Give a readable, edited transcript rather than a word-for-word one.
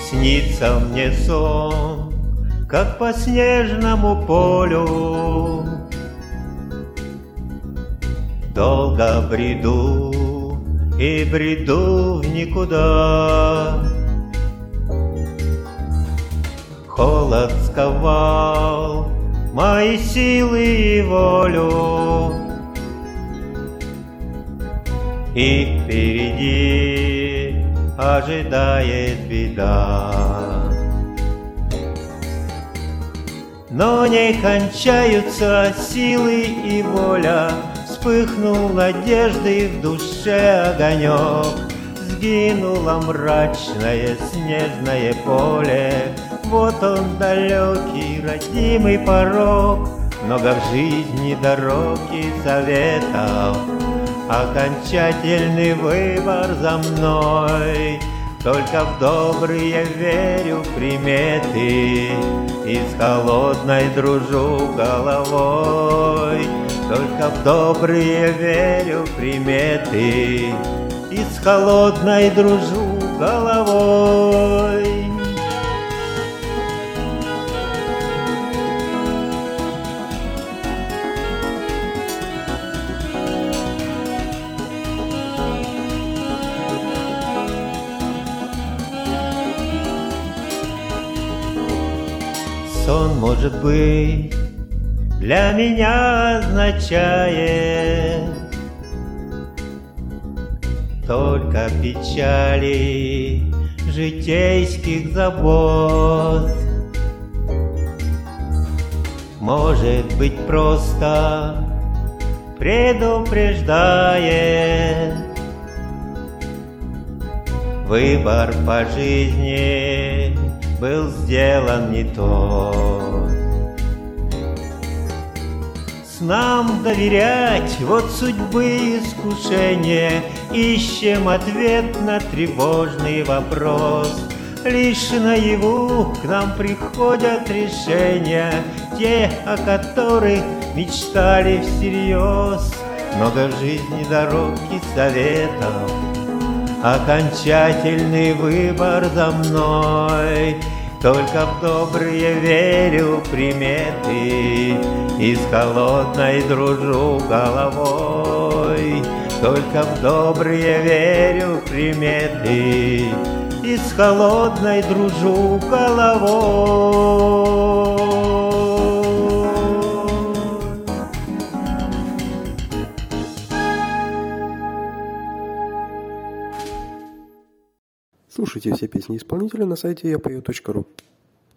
Снится мне сон, как по снежному полю. Долго бреду и бреду в никуда. Холод сковал мои силы и волю, и впереди ожидает беда. Но не кончаются силы и воля, вспыхнул надежды в душе огонек. Сгинуло мрачное снежное поле, вот он далекий родимый порог. Много в жизни дорог и советов, окончательный выбор за мной. Только в добрые верю приметы, и с холодной дружу головой. Только в добрые верю приметы, и с холодной дружу головой. Сон, может быть, для меня означает только печали житейских забот. Может быть, просто предупреждает выбор по жизни был сделан не тот. Снам доверять, вот судьбы искушения, ищем ответ на тревожный вопрос. Лишь наяву к нам приходят решения, те, о которых мечтали всерьез. Много в жизни дорог и советов, окончательный выбор за мной. Только в добрые верю приметы, и с холодной дружу головой. Только в добрые верю приметы, и с холодной дружу головой. Слушайте все песни исполнителя на сайте yapою.ru.